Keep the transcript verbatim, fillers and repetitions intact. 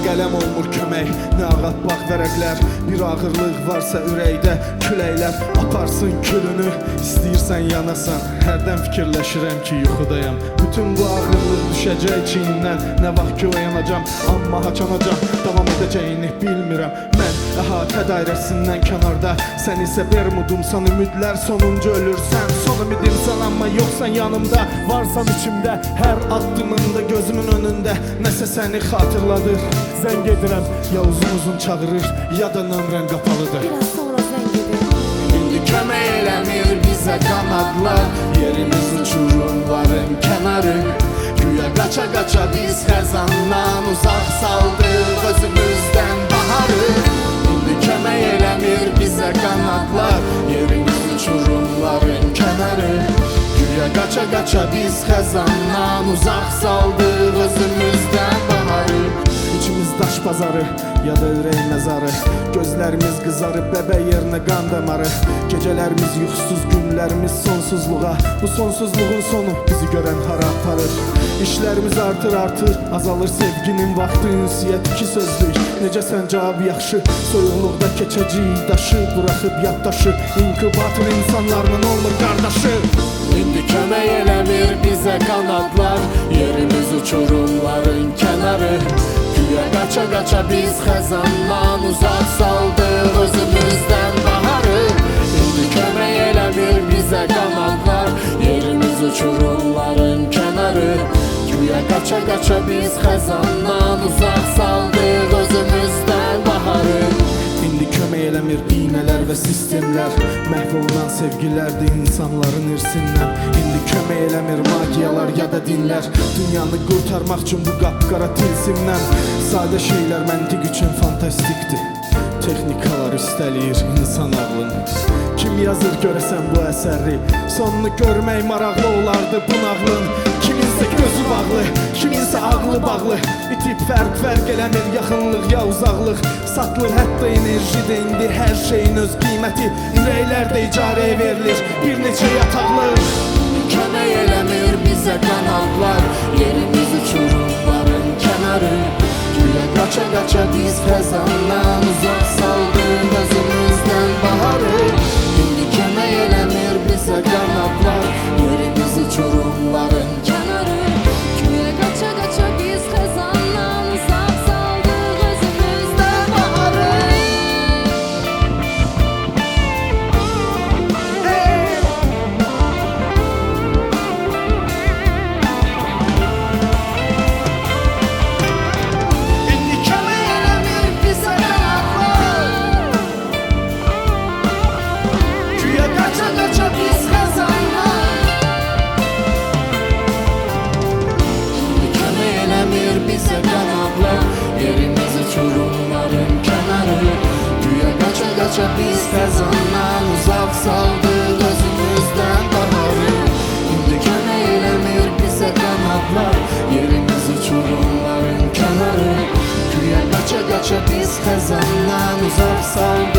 qələm olmur kömək, nə ağappaq vərəqlər. Bir ağırlıq varsa ürəkdə, küləklər aparsın külünü. İstəyirsən yanasan, hərdən fikirləşirəm ki yuxudayam. Bütün bu ağırlıq düşəcək çiynindən, nə vaxt ki oyanacam. Amma haçanacam, davam edəcəyini bilmirəm. Mən əhatə dairəsindən kənarda, sən isə Bermudumsan, ümidlər sonuncu ölürsən. Son ümidimsən amma yoxsan yanımda, varsan içimdə, hər addımında gözümün önündə. Nəsə səni xatırladır, zəng edirəm, ya uzun-uzun çağırır, ya da nömrən qapalıdır. Biraz sonra zəng edir. İndi kömək eləmir bizə qanadlar, yerimiz uçurumların kənarı. Güya qaça-qaça biz xəzandan uzaq saldıq özümüzdən baharı. İndi kömək eləmir bizə qanadlar, yerimiz uçurumların kənarı. Güya qaça-qaça biz xəzandan uzaq saldıq özümüzdən baharı. İçimiz daş bazarı, ya da ürək məzarı. Gözlərimiz qızarıb, bəbə yerinə qan damarı. Gecələrimiz yuxusuz, günlərimiz sonsuzluğa. Bu sonsuzluğun sonu bizi görən hara aparır. İşlərimiz artır artır, azalır sevginin vaxtı. Ünsiyyət iki sözlük, necəsən cavab yaxşı. Soyuqluqda keçəcəyik daşı, buraxıb yaddaşı. İnkubator insanlarının olmur qardaşı. İndi kömək eləmir bizə qanadlar, yerimiz uçurumların kənarı. Güya qaça-qaça biz xəzandan uzaq saldıq özümüzdən baharı. İndi kömək eləmir bizə qanadlar, yerimiz uçurumların kənarı. Güya qaça-qaça biz xəzandan uzaq saldıq özümüzdən baharı. İndi kömək eləmir iynələr və sistemlər, məhv olunan sevgilərdir insanların irsindən. İndi kömək eləmir magiyalar ya da dinlər, dünyanı qurtarmaq üçün bu qapqara tilsimdən. Sadə şeylər məntiq üçün fantastikdir, texnikalar üstəliyir insan ağlını. Kim yazır görəsən bu əsəri, sonunu görmək maraqlı olardı bu nağlın. Kiminsə gözü bağlı, kiminsə ağlı bağlı. İtib fərq fərq eləmir yaxınlıq ya uzaqlıq. Satılır hətta enerjidə indi hər şeyin öz qiyməti. Ürəklərdə icarəyə verilir bir neçə yataqlıq. Kömək eləmir bizə qanadlar, yerimiz uçurumların kənarı. Güya qaça-qaça biz xəzandan uzaq saldıq özümüzdən baharı. İndi kömək eləmir bizə qanadlar, yerimiz uçurumların kənarı. Güya qaça-qaça biz xəzandan uzaq saldıq özümüzdən baharı. İndi kömək eləmir bizə qanadlar, güya qaça-qaça biz xəzandan. İndi kömək eləmir bizə qanadlar, yerimiz uçurumların kənarı. Güya qaça-qaça biz xəzandan uzaq saldıq özümüzdən baharı. İndi kömək eləmir bizə qanadlar, yerimiz uçurumların kənarı. Güya qaça-qaça biz xəzandan uzaq saldıq